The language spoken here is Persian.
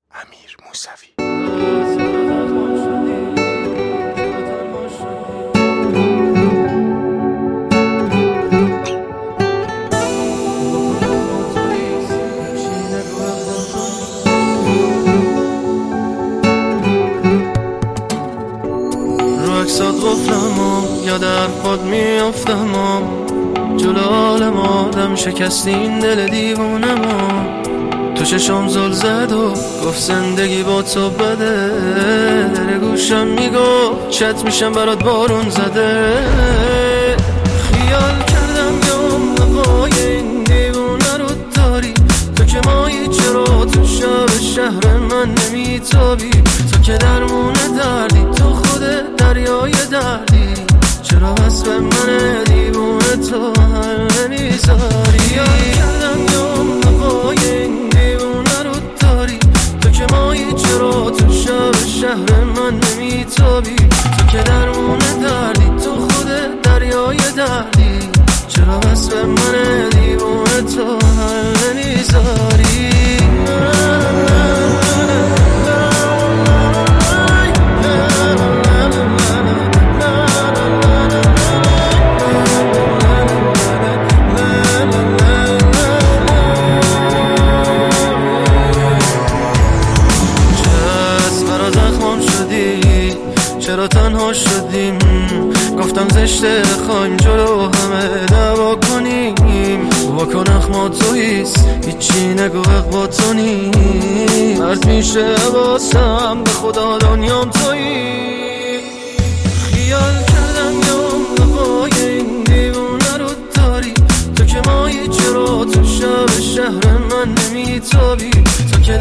امیر موسوی. رو اکسات غفلمم یا در خود میافتمم، جلو عالم آدم شکستین دل دیوونمم. تو چشم زل زد و گفت زندگی با تو بده، در گوشم میگفت چت میشم برات بارون زده. خیال کردم یا هوای این دیوونه رو داری، تو که مایی چرا تو شب شهر من نمیتابی، تو که درمونه دردی، تو خود دریای دردی، چرا بس به من دیوونه تو حل نمیذاری. خیال کردم یا هوای این دیوونه رو داری، تو که مایی چرا تو شب شهر من نمیتابی، تو که درمونه دردی، تو خود دریای دردی، چرا بس به من دیوونه تو حل نمیذاری. چرا تنها شدیم، گفتم زشته خواهیم جلو همه دعوا کنیم، واکن اخما تویست هیچی نگو با تو نیم، مرد میشه واسم به خدا دنیام تویی. خیال کردم یا هوای این دیوونه رو داری، تو که مایی چرا تو شب شهر من نمیتابی، تو که